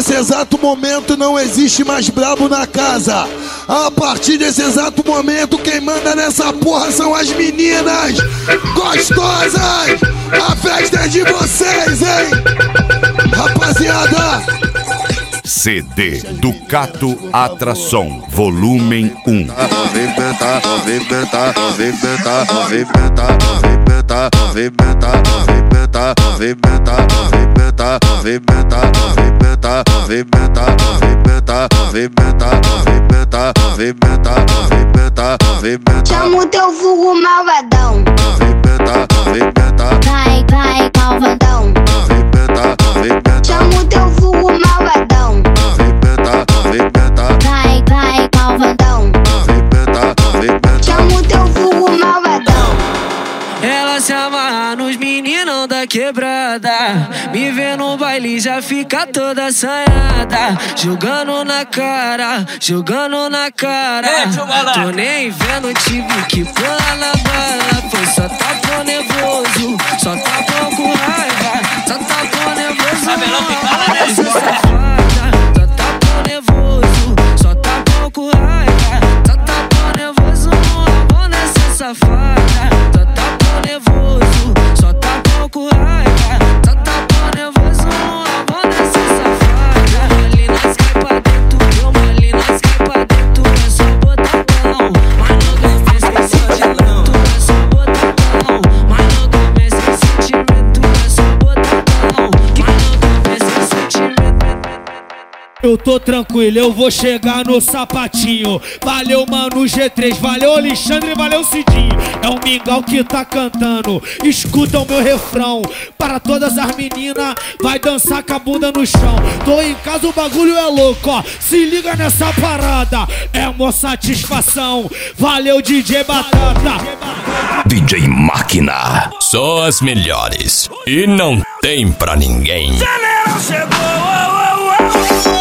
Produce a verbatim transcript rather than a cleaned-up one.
desse exato momento não existe mais brabo na casa. A partir desse exato momento quem manda nessa porra são as meninas gostosas. A festa é de vocês, hein? Rapaziada, C D Ducato Atração, volume um. Movimenta, movimenta, movimenta, movimenta, movimenta, movimenta, movimenta, movimenta, movimenta, movimenta, movimenta, movimenta, movimenta, movimenta, movimenta, movimenta, movimenta, movimenta. Chama o teu vulgo malvadão. Movimenta, movimenta, Vai, vai, malvadão. movimenta, movimenta, Chama o teu vulgo malvadão. movimenta, movimenta, Vai, vai, malvadão. movimenta, movimenta. Chama o teu vulgo malvadão. Ela se amarra nos meninão da quebrada. Me vê no baile já fica toda assanhada. Jogando na cara, jogando na cara. Tô nem vendo, tive que pular na bala. Foi só tapão nervoso, só tapão com raiva. Só tapão nervoso, essa safada. Só tapão nervoso, só tapão com raiva. Só tapão nervoso, amor nessa safada. Só tapão nervoso, só tapão com raiva. Só tapão nervoso, amor nessa safada. Ali nas cai pra dentro, eu ali nas cai pra dentro. É só botadão, mas não dá sem sentimento. É só botadão, mas não dá sem sentimento. É só botadão, mas não dá sem sentimento. Eu tô tranquilo, eu vou chegar no sapatinho. Valeu, mano, G três, valeu, Alexandre, valeu, Cidinho. É o Mingau que tá cantando, escuta o meu refrão. Para todas as meninas, vai dançar com a bunda no chão. Tô em casa, o bagulho é louco, ó. Se liga nessa parada, é uma satisfação. Valeu, D J Batata. D J Máquina. Só as melhores. E não tem pra ninguém. General chegou, oh, oh, oh.